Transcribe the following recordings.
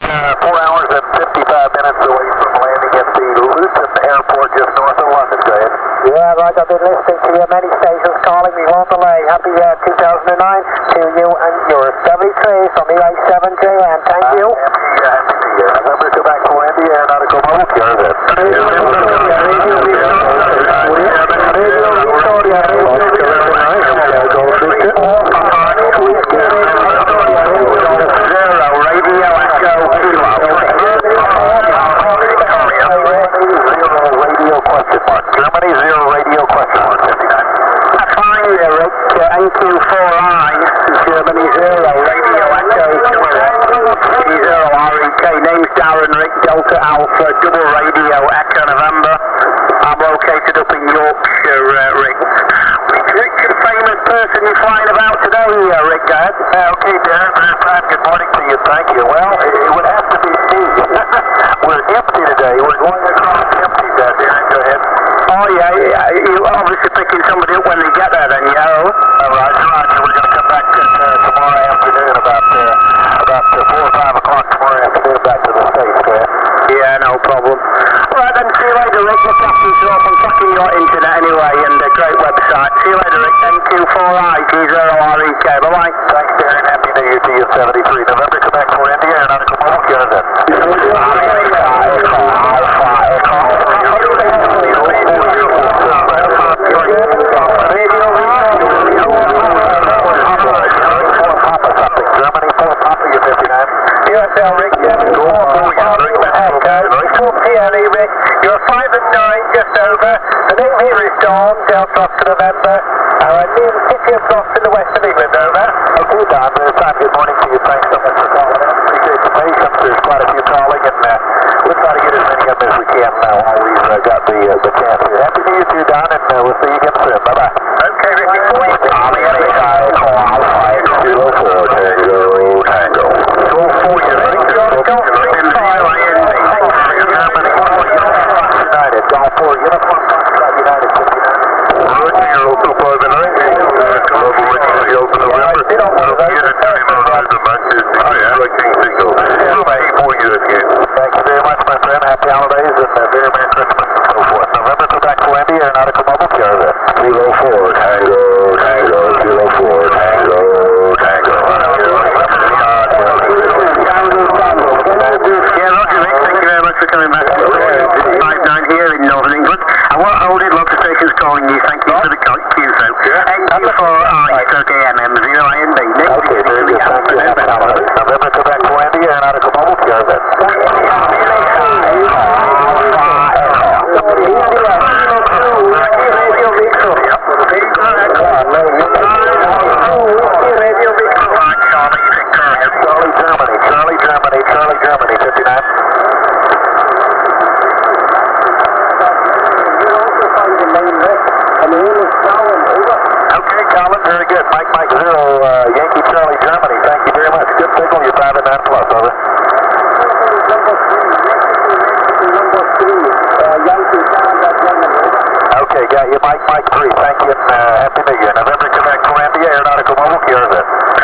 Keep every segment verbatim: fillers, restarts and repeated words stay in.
uh, four hours and fifty-five minutes away from landing at the Luton Airport just north of London. Go ahead. Yeah, right. I've been listening to you. Many stations calling me. Won't delay. Happy uh, two thousand nine to you and your seventy-three from E I seven J N. Thank uh, you. Happy, uh, happy New Year. November Quebec for India Aeronautical Mobile. Here is it. Radio Victoria, Radio Victoria, Radio Victoria, Radio Victoria, Radio Echo Kilo. Radio question mark. Germany zero radio question mark. fifty-nine. That's fine there, Rick. Uh, N Q four I, Germany zero, Radio Echo Kilo. zero R E K. Name's Darren, Rick, Delta Alpha, double radio, Echo November. I'm located up in Yorkshire, uh, Rick. Which rich and famous person you flying about today, uh, Rick, go ahead. Uh, okay, Darren, very fine. Good morning to you. Thank you. Well, it, it would have to be me. We're empty today. We're going across empty, uh, Darren. Go ahead. Oh, yeah, yeah. You're obviously picking somebody up when they get there, then, yeah? Uh, Roger, Roger. We're going to come back to, uh, tomorrow afternoon about uh, about uh, four or five o'clock tomorrow afternoon back to the States. Go ahead. Yeah, no problem. All right, then. See you later, Rick. Look after yourself. I'm tracking your internet anyway, and a great website. See you later, Rick. N Q four I, G zero R E K. Bye-bye. Thanks, Darren. Happy New Year to you, seventy-three. November Quebec for India Aeronautical Mobile. Here is it. Germany four Papa, you're fifty-nine. U S L, Rick. four P L E, Rick. You're five and nine, just over. The name here is Dawn, Delta Oscar November. Uh, near the city of Gloucester in the west of England, over. Okay, Don. Very fine. Good morning to you. Thanks so much for calling in. Appreciate the patience. There's quite a few calling, and uh, we'll try to get as many of them as we can now while we've uh, got the, uh, the chance here. Happy New Year to you, Don, and uh, we'll see you again soon. Bye-bye. Okay, Rick. Before you Tommy, any guy, call Alpha, zero four, Tango, Tango. Go for you. United, Golf four, Uniform, United, fifty-nine. Roger, you're open five and nine. Global Radio, the open November. Unit thirty miles of Manchester. Oh, yeah. King Signal. For you again. Thank you very much, my friend. Happy holidays and uh, very Merry Christmas and so forth. November, Quebec, Columbia, Aeronautical Mobile, here is it. zero four, Tango, Tango, zero four, Tango, Tango. Yeah, Roger, Rick. Thank you very much for coming back. five nine here in Northern England. I won't hold it. Lots of stations calling you. Thank you for the call. Q so. N Q four I, stroke A M M, zero I N B. Okay, very good. Thank you. Happy holidays. November, Quebec, Columbia, Aeronautical Mobile, here is it. Charlie, Germany, Charlie, Germany, Charlie, Germany, fifty-nine. Okay, Colin, very good. Mike, Mike, zero, uh, Yankee, Charlie, Germany. Thank you very much. Good signal. You're five and nine plus, over. Okay, got you, Mike, Mike, three. Thank you, and uh, Happy New Year. November, Quebec, Columbia, Aeronautical Mobile, here is it.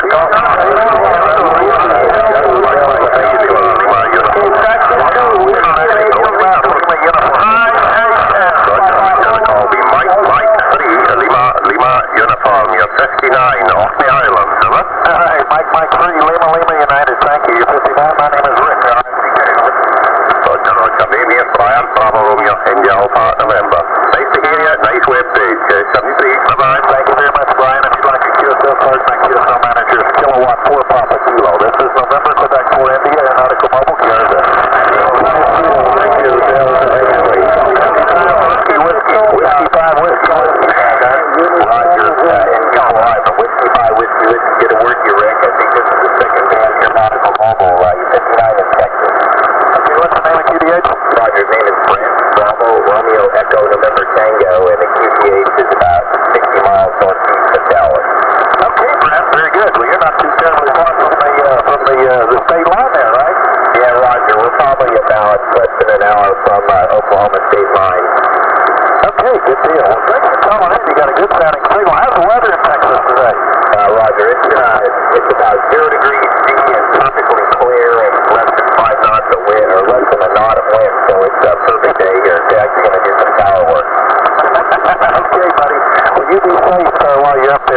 fifty-nine off the islands, is it? Hi, Mike, Mike, three, Lima, Lima, United. Thank you. You're fifty-nine. My name is Rick. Roger, Roger. Name here, Brian, Bravo Romeo, India Alpha, November. Nice to hear you. Nice web page. Uh, seventy-three. Bye-bye. Thank you very much, Brian. If you'd like a Q S L card, my Q S L manager is Kilowatt four Papa Kilo. This is November, Quebec, four India, Aeronautical Mobile, here is it. Thank you, Whiskey, whiskey, whiskey, five, whiskey, whiskey. Roger, uh, in Colorado, but whiskey, five, whiskey, whiskey, get a word here, Rick. I think this is the second band Aeronautical Mobile, uh, fifty-nine in Texas. Okay, what's the name of Q D H? Roger's name is Brent, Bravo, Romeo, Echo, November, Tango, and the Q T H is about sixty miles northeast of Dallas. Okay, Brent, very good. Well, you're not too terribly far from the, uh, from the, uh, the state line there, right? Yeah, Roger, we're probably about less than an hour from uh, Oklahoma state line. Okay, good deal. Well, thanks for calling in. You got a good sounding signal. How's the weather in Texas today? Uh, Roger, it's, uh, it's about zero degrees C and perfectly clear and less than five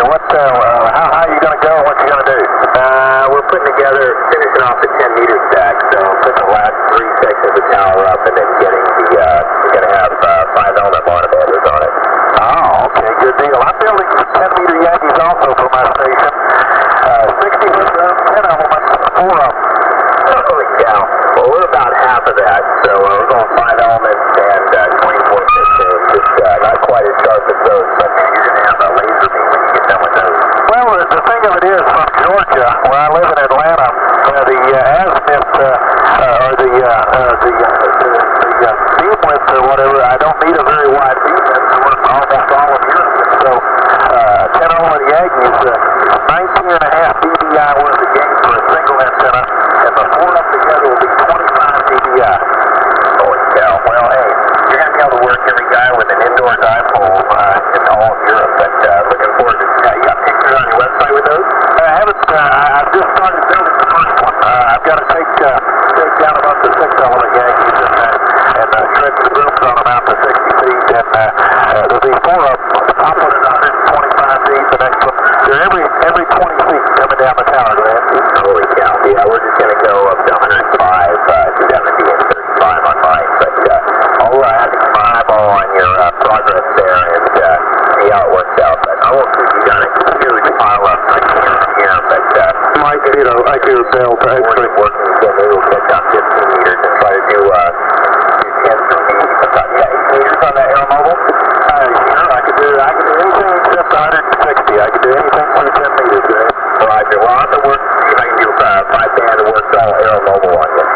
what, uh, uh, how high are you going to go and what you going to do? Uh, we're putting together, finishing off the ten meter stack, so putting the last three sections of the tower up and then getting the, uh, we're going to have uh, five element monitors on it. Oh, okay, good deal. I'm building some ten meter Yankees also for my station. Uh, sixty with uh, ten elements, four of them. Holy cow. Well, we're about half of that, so uh, we're going five elements and uh, twenty-four fifteen. Just uh, not quite as sharp as those, but man, you're going to have a laser beam when you get done with those. Well, the, the thing of it is, from Georgia, where I live in Atlanta, uh, the uh, azimuth, uh, uh, or the, uh, uh, the, uh, the, the uh, beam width or whatever, I don't need a very wide beam width to work almost all of Europe. So, uh, ten element Yankees, uh, nineteen and a half D B I worth of gain for a single antenna, and the four up together will be twenty-five D B I. Holy cow. Well, hey, you're going to be able to work every guy with an indoor dipole uh, in all of Europe, but uh, looking forward to uh, you got pictures on your website with those? I haven't, uh, I've just started building the first one. Uh, I've got to take, uh, take down about the six element Yankees and, uh, and uh, shred the rooms on them out to sixty feet, and uh, uh, there'll be four of them. Top one is one hundred twenty-five feet, the next one, they're every, every twenty feet coming down the tower, Grant. Holy cow. Yeah, we're just going to go up to one hundred five, uh, seventy, and thirty-five on mine, but uh, I'll uh, have to keep my eyeball on your uh, progress there and uh, see how it works out. But I won't keep you down a huge pile up like here, but uh, Mike, you know, I do bail to working, working again, maybe we'll catch down fifteen meters and try to do, uh, do ten from me. Yeah, eight meters on that Aero Mobile? Uh, sure, I could do, I could do anything except one hundred sixty. I could do anything through ten meters, Grant. Roger. Well, I'll have to work, see if I can do uh, five band and work all Aero Mobile on you.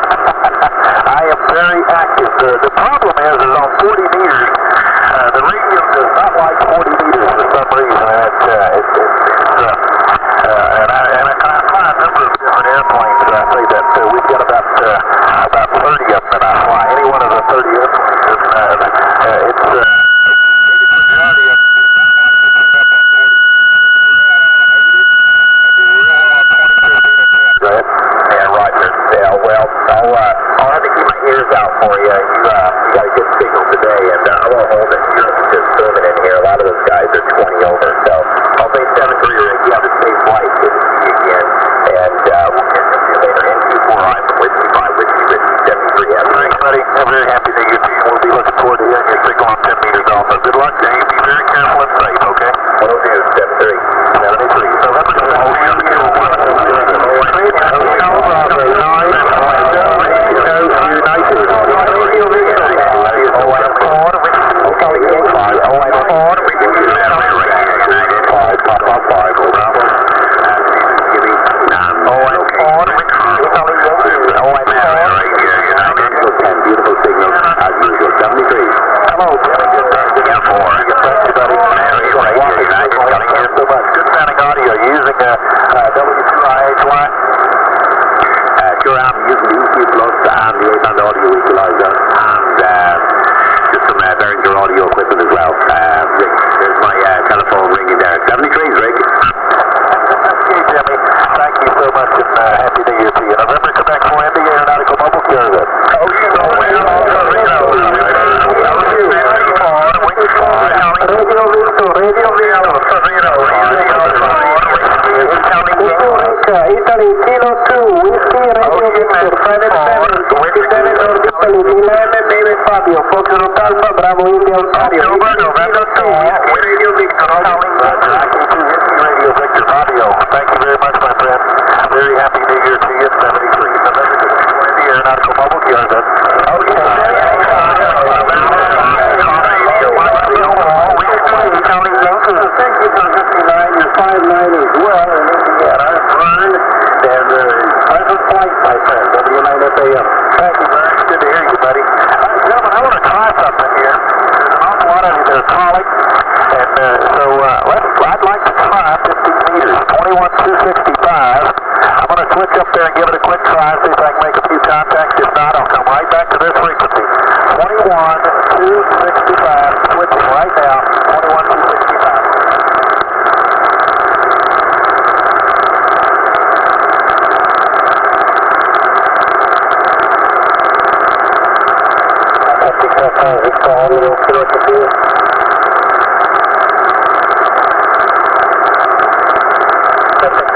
I am very active. The, the problem is, is on forty meters, uh, the radio does not like forty meters for some reason. And it, uh, it, it, it's, uh, uh, and I, and I, I fly a number of different airplanes. I say that uh, we've got about uh, about thirty of them that I fly. Any one of the thirty airplanes, is, uh, uh, it's uh, biggest majority of them do not like to tune up on forty meters. They do real well on eighty, and do real well on twenty, fifteen, and ten. Right? Yeah, Roger. Yeah, well, I'll, uh, I'll have to keep my ears out for you. You, uh, you got a good signal today, and uh, I won't hold it. You're just booming in here. A lot of those guys are twenty over, so I'll say seven three, Rick. You have a safe flight. Good to see you again. And uh, we'll catch up to you later. N Q four I from Whiskey five, Whiskey Whiskey seventy-three. Thanks, buddy. I'm very happy to get you. We'll be looking forward to hearing your signal on ten meters also. Good luck, Dave. Be very careful and safe, okay? What'll do, seventy-three. seventy-three. So that's the whole beautiful signal as usual. seventy-three. Hello, yeah, four. Thank you, buddy. Good sounding audio. You're using a uh, W two I H Y? Uh, sure, I'm using the E Q Plus and the eight band audio equalizer and uh, just some uh, Behringer audio equipment as well. Uh, Rick, there's my uh, telephone ringing there. seventy-three, Rick. Hey, Jimmy. Thank you so much and uh, happy New Year to you. November, Quebec, four India Aeronautical Mobile Carrier. Oh, you know, we're all Radio Visto, Radio Visto, Italy, Kilo two, Whiskey, Radio Victor, Private seven, fifty-seven, North Italy, Milan, David Fabio, Foxtrot Alpha, Bravo, India, Ontario. October, November two, Radio Victor, Radio Victor, Fabio. Thank you very much, my friend. Very happy New Year to you, seventy-three. November two, India Aeronautical Mobile Carrier. Thank you for fifty-nine, you're five nine as well in Indiana. Vern, and uh, pleasant flight, my friend, W nine F A M. Thank you, Vern. Good to hear you, buddy. Uh, gentlemen, I want to try something here. There's an awful lot of you that are calling, and uh, so uh, let's, I'd like to try fifteen meters, twenty-one two sixty-five. I'm going to switch up there and give it a quick try, see if I can make a few contacts. If not, I'll come right back to this frequency. twenty-one two sixty-five, switching right now, twenty-one two sixty-five.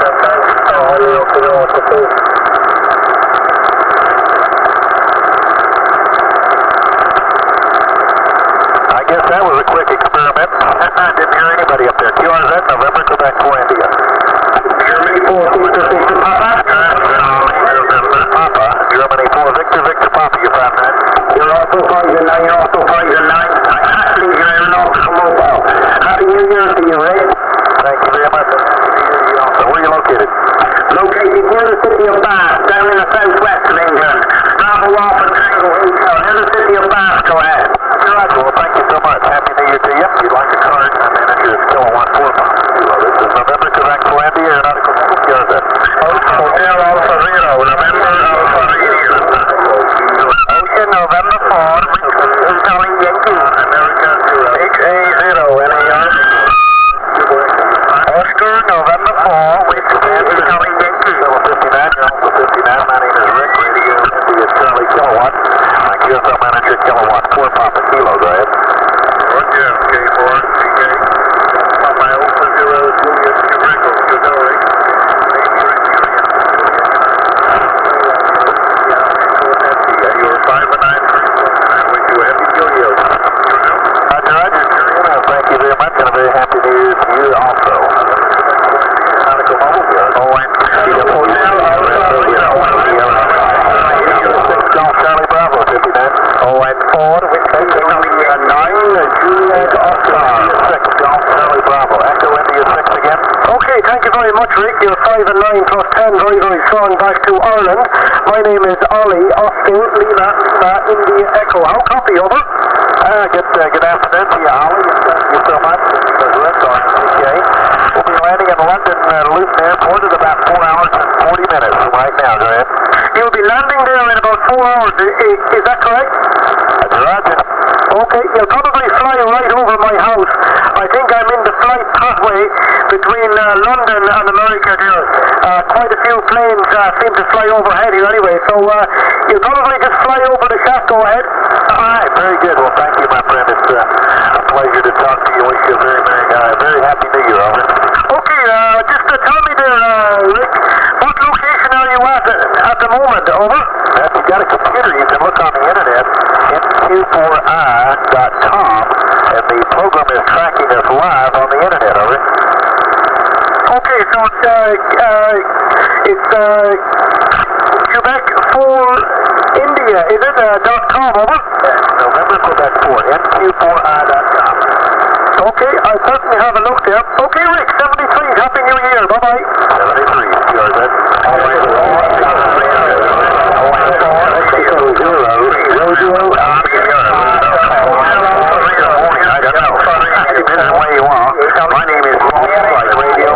I guess that was a quick experiment. I didn't hear anybody up there. Q R Z, November, Quebec, four India. Germany four, Victor, Victor, Papa. Papa. Germany four, Victor, Victor, Papa, you found that. You're also Pfizer nine, you're also Pfizer nine. Actually, you're aeronautical mobile. Happy New Year to you, Ray. Thank you very much. So where are you located? Located near the city of Bath, down in the southwest of England. Bravo Alpha Tango Hotel, near the city of Bath, go ahead. Roger, well thank you so much. Happy New Year to you. If you'd like a card, my manager is Kilowatt four Papa Kilo. This is November, Quebec, four India, aeronautical mobile, Q R Z. Hotel Alpha Zero, November Alpha Zero. Ocean November four, Hotel Yankee. America Zero. H A zero, N A R. Oscar November four, Hotel Yankee. Level fifty-nine, you're Alpha fifty-nine. My name is Rick, Radio India Charlie Kilowatt. My Q S L manager, Kilowatt four Papa Kilo. Go ahead. Roger, K four, P K. Papa Alpha Zero, Julius, Quebec, Godori. You are five and nine three four. I wish you a happy New Year. Roger, Roger. Well, thank you very much, and a very happy New Year to you also. Aeronautical mobile, Q R Z. Oh, and Hotel Alpha Zero. Golf Charlie Bravo, fifty-nine. Oh, and four, Whiskey nine, Juliet Oscar. six, Golf Charlie Bravo. Echo India six again. Okay, thank you very much, Rick. You're five and nine plus ten, very, very strong back to Ireland. My name is Ollie, Oscar, Lima, Lima, India, Echo. How copy, over? Uh, good, uh, good afternoon to you, Ollie. Thank you so much. This is Rick on P K. We'll be landing in London uh, Luton Airport in about four hours and forty minutes from right now. Go ahead. You'll be landing there in about four hours. Is, is that correct? That's Roger. Okay, you'll probably fly right over my house. I think I'm in the flight pathway between uh, London and America there. Uh, quite a few planes uh, seem to fly overhead here anyway, so uh, you'll probably just fly over the shaft. Go ahead. All right, very good. Well, thank you, my friend. It's uh, a pleasure to talk to you. Wish you a very, very, uh, very happy New Year, over. Okay, uh, just uh, tell me there, uh, Rick, what location are you at at the moment, over? If you've got a computer, you can look on the internet, N Q four I dot com, and the program is tracking us live on the internet, over. Okay, so it's, uh, uh, it's, uh, Quebec four India, is it, uh, dot com, over? Yes, November, Quebec four, N Q four I dot com. Okay, I'll certainly have a look there. Okay, Rick, seventy-three, Happy New Year, bye-bye. seventy-three, Q R Z. My name is Paul Flight Radio.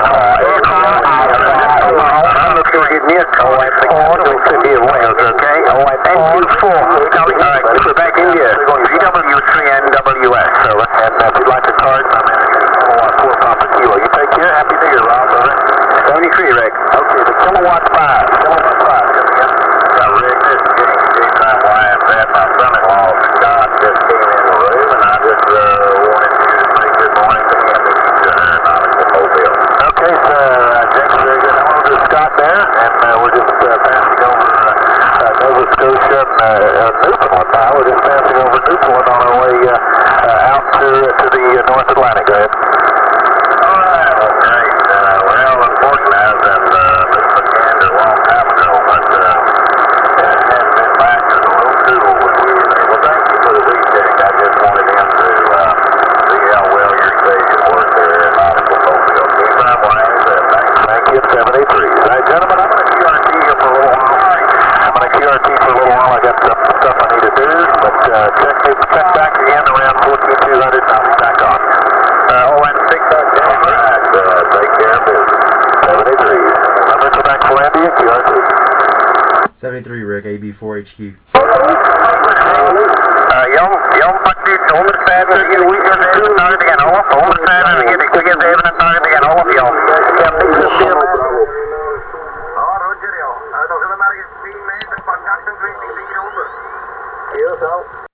I'm located near Cornwall, City of Wales, okay? N Q four, Quebec, India, G W three N W S. So, And uh, if you'd like a card, my manager is Kilowatt four Papa Kilo. You take care. Happy New Year, Rob. Over. seventy-three, Rick. Okay, the Kilowatt five. Kilowatt five. Come again. Yeah, Rick, this is James J. Time Y F Z. My son-in-law, Scott, just came in the room, and I just uh, wanted to say good morning to him. He's uh, aeronautical mobile. Okay, so uh, James, very good. Hello to Scott there, and uh, we're just uh, passing over uh, uh, Nova Scotia and uh, uh, Newfoundland now. We're just passing over Newfoundland on our way uh, uh, out to, to the uh, North Atlantic. Go ahead. All right, well, great. Uh, well, unfortunately, I was in uh, this weekend a long time ago, but uh, it has been back as a little tool when we were there. Well, thank you for the recheck. I just wanted him to uh, see how well your station worked there in Nautical Mobile. Keep up, Wayne. Thank you, seventy-three. All right, gentlemen, I'm going to Q R T here for a little while. I'm going to Q R T for a little while. I got some stuff I need to do, but uh, check, check back again around fourteen two hundred, and I'll be back on. Uh, oh, and six dot ten. All right, uh, take care of business. seventy-three. Number Quebec, Columbia, Q R T. seventy-three, Rick, A B four H Q. Uh, Jan, Jan pakt dit honderdvijftig in weekend naar de N half, honderdvijftig in, ik zeg even een naar de N half, Jan. Ik heb niks gezien. Oh, Roger, joh. Uh, dan zullen we maar eens tien meter van achtentwintig hieronder. Heel zo.